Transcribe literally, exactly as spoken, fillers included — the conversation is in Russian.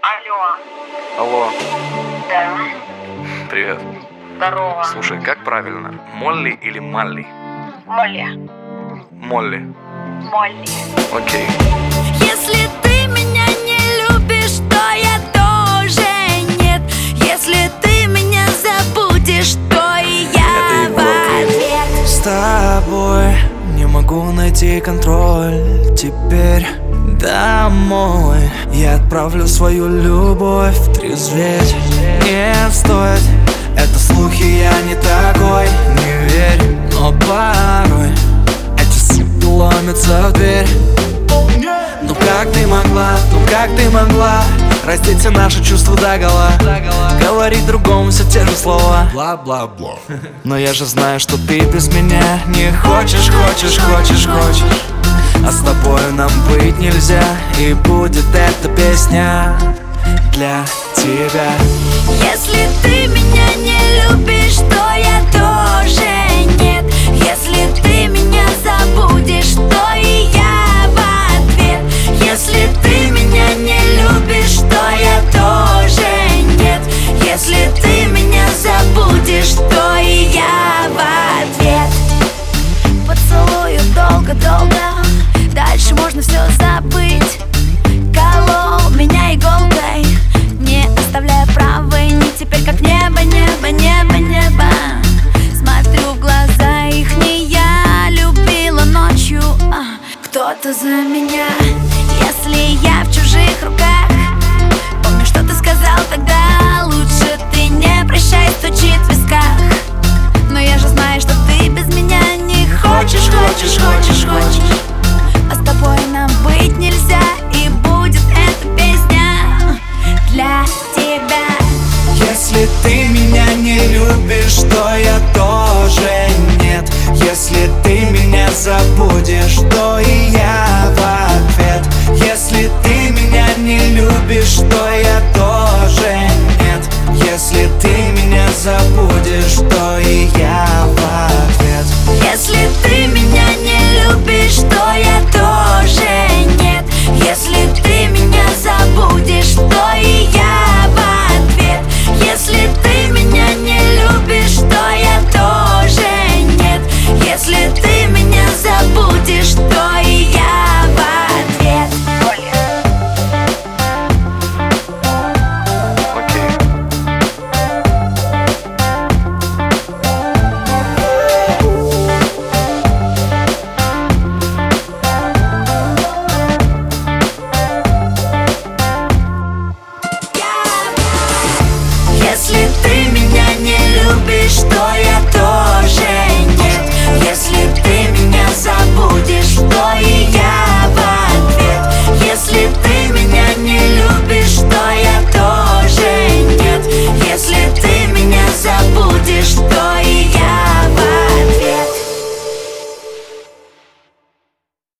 Алло. Алло. Да. Привет. Здорово. Слушай, как правильно? Молли или Малли? Молли. Молли. Молли. Окей. Если ты меня не любишь, то я тоже нет. Если ты меня забудешь, то и я в ответ. С тобой не могу найти контроль. Теперь домой я отправлю свою любовь трезветь. Не стоит, это слухи, я не такой. Не верь, но порой эти суки ломятся в дверь. Ну как ты могла, ну как ты могла раздеть все наши чувства догола, говорить другому все те же слова, бла-бла-бла. Но я же знаю, что ты без меня не хочешь, хочешь, хочешь, хочешь. А с тобой нам быть нельзя, и будет эта песня для тебя. Если ты меня не любишь, то я тоже нет. Если ты меня забудешь, то и я в ответ. Если ты меня не любишь, то я тоже нет. Если ты меня забудешь, то и я в ответ. Поцелую долго-долго, дальше можно все забыть. Колол меня иголкой, не оставляя правой ни. Теперь как небо, небо, небо, небо. Смотрю в глаза их, не я любила ночью, а кто-то за меня. Если я в чужих руках, помню, что ты сказал тогда. Лучше ты не прощай, стучит в висках. Но я же знаю, что ты без меня не хочешь, хочешь, хочешь, хочешь. А с тобой нам быть нельзя, и будет эта песня для тебя. Если ты меня не любишь, то я тоже нет. Если ты меня забудешь, то и я в ответ. Если ты меня не любишь, то я тоже нет. Если ты меня забудешь, то и